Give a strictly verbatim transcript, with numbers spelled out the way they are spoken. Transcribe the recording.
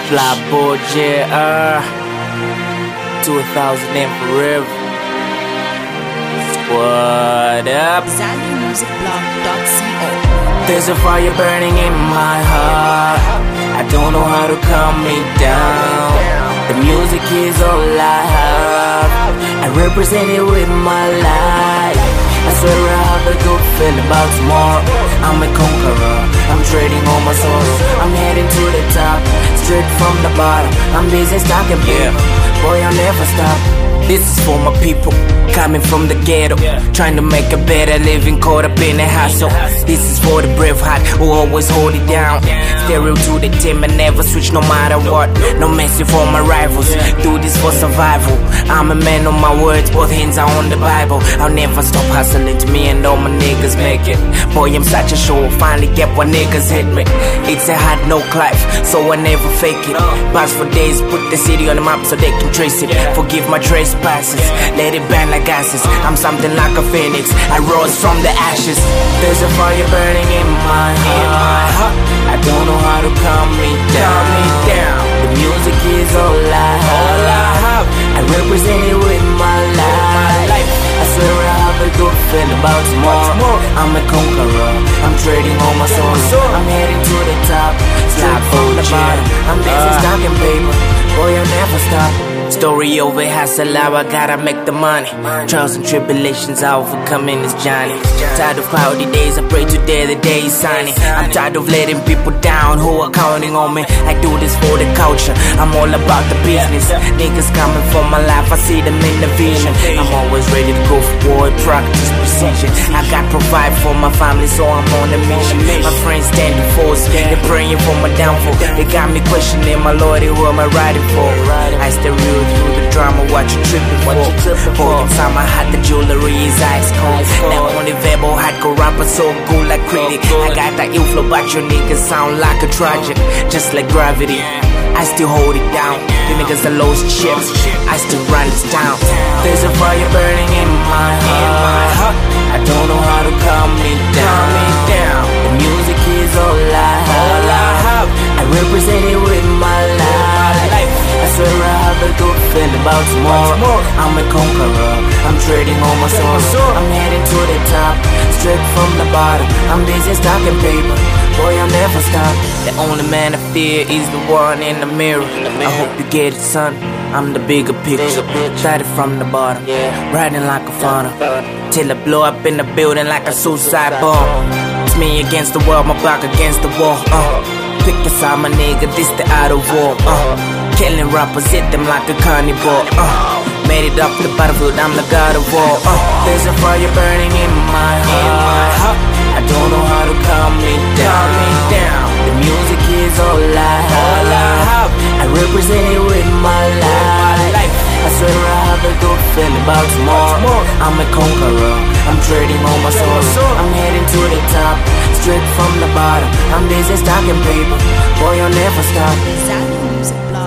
Fly Boy J R two thousand and forever. Squad up. Zali Music Blog dot co. There's a fire burning in my heart. I don't know how to calm me down. The music is all I have. I represent it with my life. I swear I have a good feeling about tomorrow. I'm a conqueror, I'm trading all my sorrow. I'm heading to the top, straight from the bottom. I'm busy stacking paper, boy I'll never stop. This is for my people, coming from the ghetto, trying to make a better living, caught up in a hassle. This is for the brave heart who always hold it down. Stereo to the team and never switch no matter what. No mercy for my rivals, do this for survival. I'm a man on my words, both hands are on the Bible. I'll never stop hustling to me and all my niggas make it. Boy I'm such a show, finally get what niggas hit me. It's a hard knock life, so I never fake it. Pass for days, put the city on the map so they can trace it. Forgive my trespasses, let it burn like gases. I'm something like a phoenix, I rose from the ashes. There's a fire burning in my heart. I don't know how to calm me down. The music is all I have. I represent it with my life. I swear I have a good feeling about tomorrow. I'm a conqueror, I'm trading all my soul. I'm heading to the top, straight from the bottom. I'm busy stacking paper, boy I'll never stop. Story over hustle, now I gotta make the money. Trials and tribulations I overcoming this journey. Tired of cloudy days, I pray today the day is sunny. I'm tired of letting people down who are counting on me. I do this for the culture, I'm all about the business. Niggas coming for my life, I see them in the vision. I'm always ready to go for war, practice precision. I got provide for my family, so I'm on a mission. My friends standing force, they're praying for my downfall. They got me questioning my lordy, who am I riding for? I stay real through the drama, what you tripping for? Boy, inside my heart, the jewelry is ice cold. Now only verbal hardcore rapper, so cool like critic. I got that inflow, but your niggas sound like a tragic, just like gravity. I still hold it down. You niggas are lost ships, I still run this town. There's a fire burning in my heart. I don't know how to calm me down. The music is all I have. I represent it with my life. I swear I have a good feeling about tomorrow. I'm a conqueror, I'm trading all my soul. I'm heading to the top, straight from the bottom. I'm busy stacking paper, boy I'll never stop. The only man I fear is the one in the mirror. I hope you get it, son, I'm the bigger picture. Started from the bottom, riding like a funnel, till I blow up in the building like a suicide bomb. It's me against the world, my back against the wall. uh. Pick a side, my nigga, this the out of war. uh. Killing rappers, hit them like a carnivore. uh. Made it up the battlefield, I'm the god of war. uh. There's a fire burning in my heart. I don't know how to calm me down. The music is all I have. I represent it with my life. I swear I have a good feeling about tomorrow. I'm a conqueror, I'm trading all my soul. I'm heading to the top, straight from the bottom. I'm busy stacking paper, boy I'll never stop. Zali Music Blog.